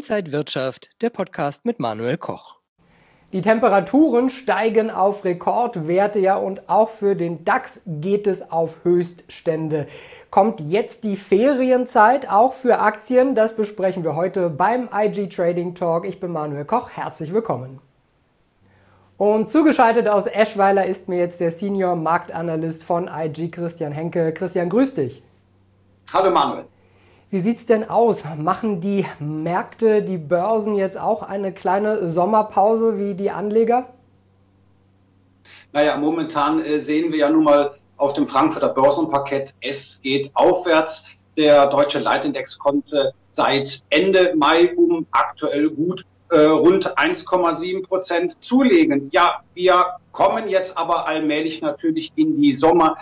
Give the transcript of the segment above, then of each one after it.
Inside Wirtschaft, der Podcast mit Manuel Koch. Die Temperaturen steigen auf Rekordwerte, ja, und auch für den DAX geht es auf Höchststände. Kommt jetzt die Ferienzeit auch für Aktien? Das besprechen wir heute beim IG Trading Talk. Ich bin Manuel Koch, herzlich willkommen. Und zugeschaltet aus Eschweiler ist mir jetzt der Senior Marktanalyst von IG, Christian Henke. Christian, grüß dich. Hallo Manuel. Wie sieht's denn aus? Machen die Märkte, die Börsen jetzt auch eine kleine Sommerpause wie die Anleger? Naja, momentan sehen wir ja nun mal auf dem Frankfurter Börsenparkett, es geht aufwärts. Der deutsche Leitindex konnte seit Ende Mai aktuell gut rund 1,7% zulegen. Ja, wir kommen jetzt aber allmählich natürlich in die Sommer-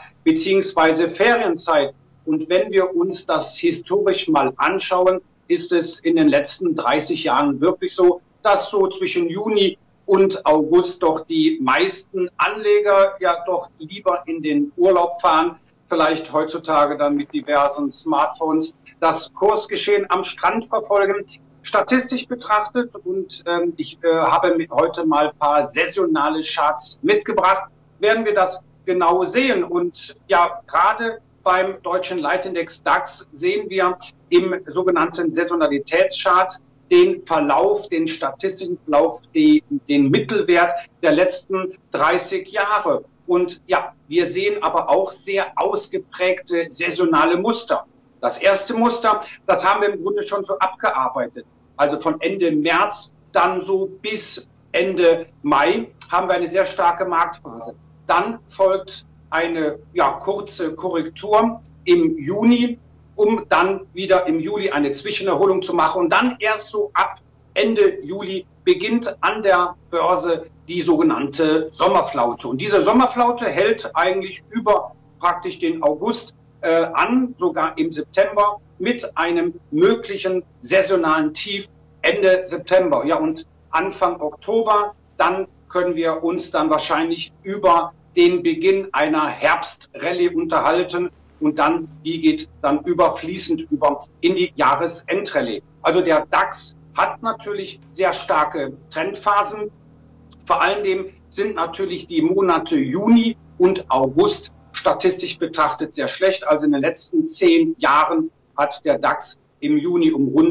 bzw. Ferienzeit. Und wenn wir uns das historisch mal anschauen, ist es in den letzten 30 Jahren wirklich so, dass so zwischen Juni und August doch die meisten Anleger ja doch lieber in den Urlaub fahren, vielleicht heutzutage dann mit diversen Smartphones das Kursgeschehen am Strand verfolgen. Statistisch betrachtet, und ich habe heute mal ein paar saisonale Charts mitgebracht, werden wir das genau sehen. Und ja, gerade beim deutschen Leitindex DAX sehen wir im sogenannten Saisonalitätschart den Verlauf, den statistischen Verlauf, den Mittelwert der letzten 30 Jahre. Und ja, wir sehen aber auch sehr ausgeprägte saisonale Muster. Das erste Muster, das haben wir im Grunde schon so abgearbeitet. Also von Ende März dann so bis Ende Mai haben wir eine sehr starke Marktphase. Dann folgt eine kurze Korrektur im Juni, um dann wieder im Juli eine Zwischenerholung zu machen. Und dann erst so ab Ende Juli beginnt an der Börse die sogenannte Sommerflaute. Und diese Sommerflaute hält eigentlich über praktisch den August an, sogar im September, mit einem möglichen saisonalen Tief Ende September. Ja, und Anfang Oktober, dann können wir uns dann wahrscheinlich über den Beginn einer Herbstrallye unterhalten und dann, die geht dann fließend über in die Jahresendrallye. Also der DAX hat natürlich sehr starke Trendphasen. Vor allem sind natürlich die Monate Juni und August statistisch betrachtet sehr schlecht. Also in den letzten 10 Jahren hat der DAX im Juni um rund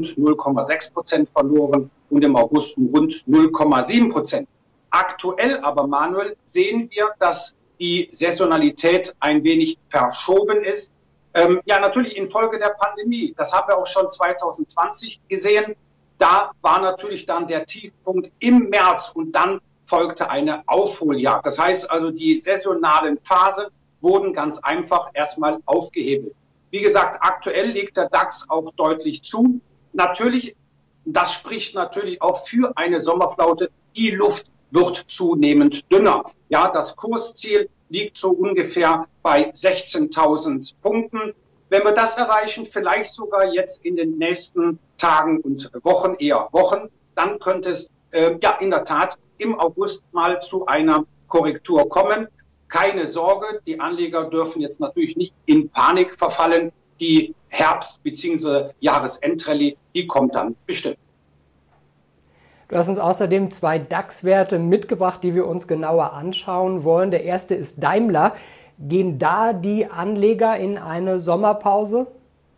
0,6% verloren und im August um rund 0,7%. Aktuell aber, Manuel, sehen wir, dass die Saisonalität ein wenig verschoben ist. Ja, natürlich infolge der Pandemie. Das haben wir auch schon 2020 gesehen. Da war natürlich dann der Tiefpunkt im März und dann folgte eine Aufholjagd. Das heißt also, die saisonalen Phasen wurden ganz einfach erstmal aufgehebelt. Wie gesagt, aktuell legt der DAX auch deutlich zu. Natürlich, das spricht natürlich auch für eine Sommerflaute. Die Luft wird zunehmend dünner. Ja, das Kursziel liegt so ungefähr bei 16.000 Punkten. Wenn wir das erreichen, vielleicht sogar jetzt in den nächsten Tagen und Wochen, eher Wochen, dann könnte es in der Tat im August mal zu einer Korrektur kommen. Keine Sorge, die Anleger dürfen jetzt natürlich nicht in Panik verfallen. Die Herbst- bzw. Jahresendrallye, die kommt dann bestimmt. Du hast uns außerdem 2 DAX-Werte mitgebracht, die wir uns genauer anschauen wollen. Der erste ist Daimler. Gehen da die Anleger in eine Sommerpause?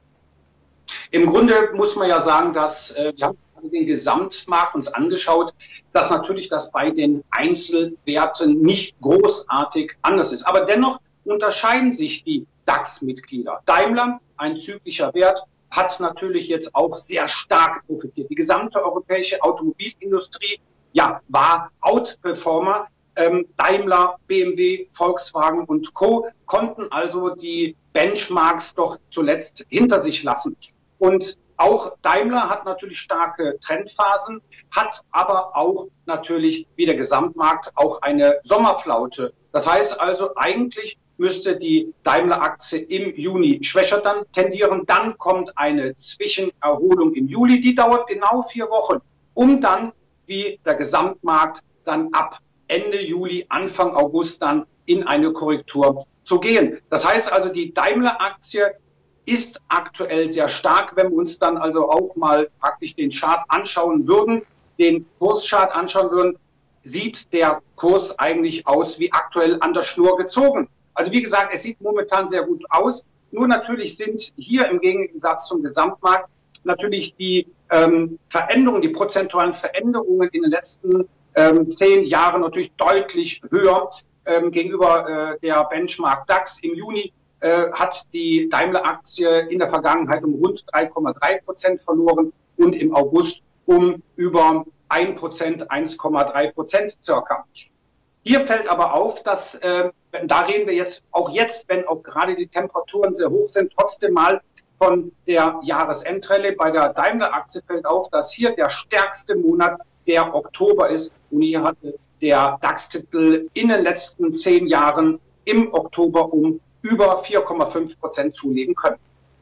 Im Grunde muss man ja sagen, dass wir haben den Gesamtmarkt uns angeschaut, dass natürlich das bei den Einzelwerten nicht großartig anders ist. Aber dennoch unterscheiden sich die DAX-Mitglieder. Daimler, ein zyklischer Wert, hat natürlich jetzt auch sehr stark profitiert. Die gesamte europäische Automobilindustrie war Outperformer. Daimler, BMW, Volkswagen und Co. konnten also die Benchmarks doch zuletzt hinter sich lassen. Und auch Daimler hat natürlich starke Trendphasen, hat aber auch natürlich wie der Gesamtmarkt auch eine Sommerflaute. Das heißt also, eigentlich müsste die Daimler-Aktie im Juni schwächer dann tendieren. Dann kommt eine Zwischenerholung im Juli, die dauert genau 4 Wochen, um dann wie der Gesamtmarkt dann ab Ende Juli, Anfang August dann in eine Korrektur zu gehen. Das heißt also, die Daimler-Aktie ist aktuell sehr stark. Wenn wir uns dann also auch mal praktisch den Chart anschauen würden, den Kurschart anschauen würden, sieht der Kurs eigentlich aus wie aktuell an der Schnur gezogen. Also wie gesagt, es sieht momentan sehr gut aus. Nur natürlich sind hier im Gegensatz zum Gesamtmarkt natürlich die Veränderungen, die prozentualen Veränderungen in den letzten 10 Jahren natürlich deutlich höher gegenüber der Benchmark DAX. Im Juni hat die Daimler-Aktie in der Vergangenheit um rund 3,3% verloren und im August um über 1%, 1,3% circa. Hier fällt aber auf, dass, da reden wir jetzt, wenn auch gerade die Temperaturen sehr hoch sind, trotzdem mal von der Jahresendrallye. Bei der Daimler-Aktie fällt auf, dass hier der stärkste Monat der Oktober ist. Und hier hatte der DAX-Titel in den letzten 10 Jahren im Oktober um über 4,5% zulegen können.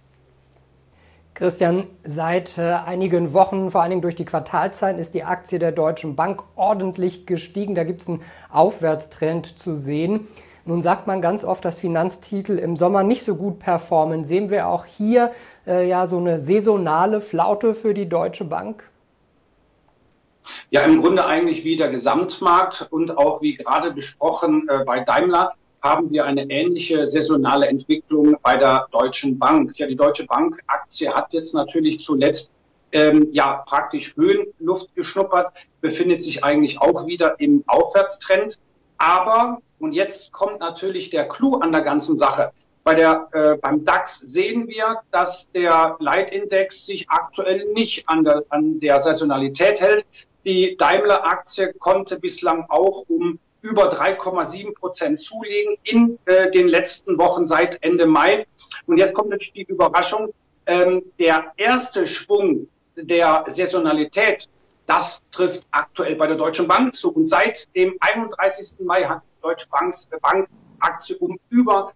Christian, seit einigen Wochen, vor allen Dingen durch die Quartalszahlen, ist die Aktie der Deutschen Bank ordentlich gestiegen. Da gibt es einen Aufwärtstrend zu sehen. Nun sagt man ganz oft, dass Finanztitel im Sommer nicht so gut performen. Sehen wir auch hier ja so eine saisonale Flaute für die Deutsche Bank? Ja, im Grunde eigentlich wie der Gesamtmarkt und auch wie gerade besprochen bei Daimler haben wir eine ähnliche saisonale Entwicklung bei der Deutschen Bank. Ja, die Deutsche Bank-Aktie hat jetzt natürlich zuletzt ja praktisch Höhenluft geschnuppert, befindet sich eigentlich auch wieder im Aufwärtstrend. Aber, und jetzt kommt natürlich der Clou an der ganzen Sache, beim DAX sehen wir, dass der Leitindex sich aktuell nicht an der Saisonalität hält. Die Daimler-Aktie konnte bislang auch um über 3,7% zulegen in den letzten Wochen seit Ende Mai. Und jetzt kommt natürlich die Überraschung, der erste Schwung der Saisonalität, das trifft aktuell bei der Deutschen Bank zu. Und seit dem 31. Mai hat die Deutsche Bank-Aktie um über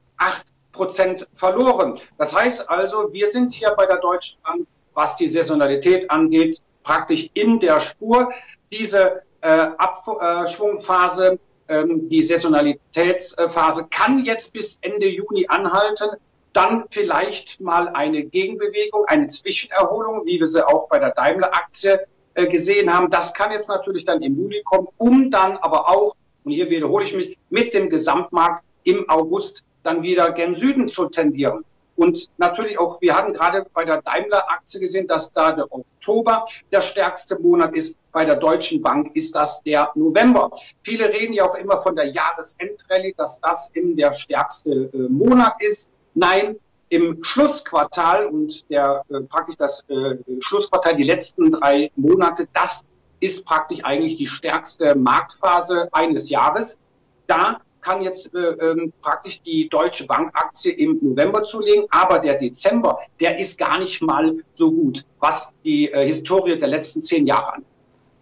8% verloren. Das heißt also, wir sind hier bei der Deutschen Bank, was die Saisonalität angeht, praktisch in der Spur. Diese Abschwungphase, die Saisonalitätsphase kann jetzt bis Ende Juni anhalten. Dann vielleicht mal eine Gegenbewegung, eine Zwischenerholung, wie wir sie auch bei der Daimler-Aktie gesehen haben. Das kann jetzt natürlich dann im Juli kommen, um dann aber auch, und hier wiederhole ich mich, mit dem Gesamtmarkt im August dann wieder gen Süden zu tendieren. Und natürlich auch, wir haben gerade bei der Daimler-Aktie gesehen, dass da der Oktober der stärkste Monat ist. Bei der Deutschen Bank ist das der November. Viele reden ja auch immer von der Jahresendrallye, dass das eben der stärkste Monat ist. Nein, im Schlussquartal und praktisch das Schlussquartal, die letzten 3 Monate, das ist praktisch eigentlich die stärkste Marktphase eines Jahres. Da kann jetzt praktisch die Deutsche Bank-Aktie im November zulegen, aber der Dezember, der ist gar nicht mal so gut, was die Historie der letzten 10 Jahre angeht.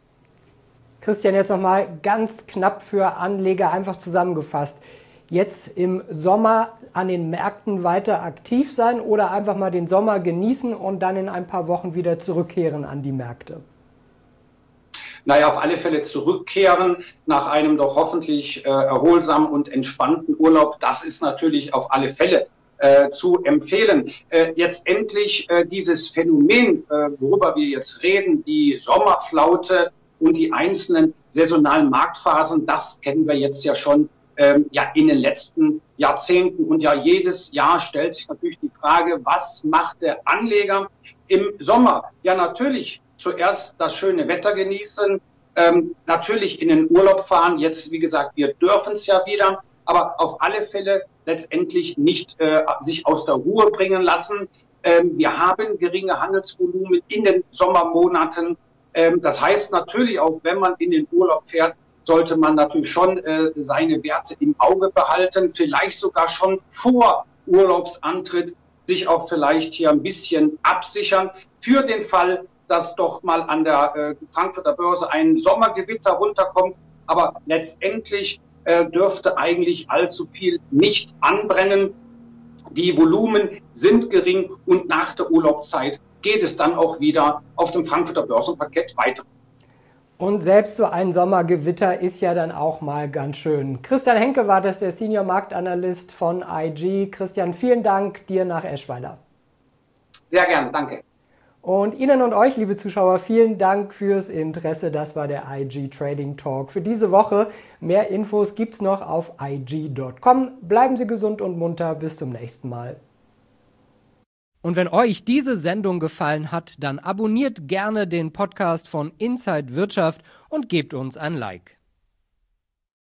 Christian, jetzt nochmal ganz knapp für Anleger einfach zusammengefasst. Jetzt im Sommer an den Märkten weiter aktiv sein oder einfach mal den Sommer genießen und dann in ein paar Wochen wieder zurückkehren an die Märkte? Naja, auf alle Fälle zurückkehren nach einem doch hoffentlich erholsamen und entspannten Urlaub. Das ist natürlich auf alle Fälle zu empfehlen. Jetzt endlich dieses Phänomen, worüber wir jetzt reden, die Sommerflaute und die einzelnen saisonalen Marktphasen, das kennen wir jetzt ja schon in den letzten Jahrzehnten. Und ja, jedes Jahr stellt sich natürlich die Frage, was macht der Anleger im Sommer? Ja, natürlich zuerst das schöne Wetter genießen, natürlich in den Urlaub fahren. Jetzt, wie gesagt, wir dürfen es ja wieder, aber auf alle Fälle letztendlich nicht sich aus der Ruhe bringen lassen. Wir haben geringe Handelsvolumen in den Sommermonaten. Das heißt natürlich auch, wenn man in den Urlaub fährt, sollte man natürlich schon seine Werte im Auge behalten, vielleicht sogar schon vor Urlaubsantritt sich auch vielleicht hier ein bisschen absichern für den Fall, dass doch mal an der Frankfurter Börse ein Sommergewitter runterkommt. Aber letztendlich dürfte eigentlich allzu viel nicht anbrennen. Die Volumen sind gering und nach der Urlaubszeit geht es dann auch wieder auf dem Frankfurter Börsenparkett weiter. Und selbst so ein Sommergewitter ist ja dann auch mal ganz schön. Christian Henke war das, der Senior Marktanalyst von IG. Christian, vielen Dank dir nach Eschweiler. Sehr gerne, danke. Und Ihnen und euch, liebe Zuschauer, vielen Dank fürs Interesse. Das war der IG Trading Talk für diese Woche. Mehr Infos gibt's noch auf IG.com. Bleiben Sie gesund und munter. Bis zum nächsten Mal. Und wenn euch diese Sendung gefallen hat, dann abonniert gerne den Podcast von Inside Wirtschaft und gebt uns ein Like.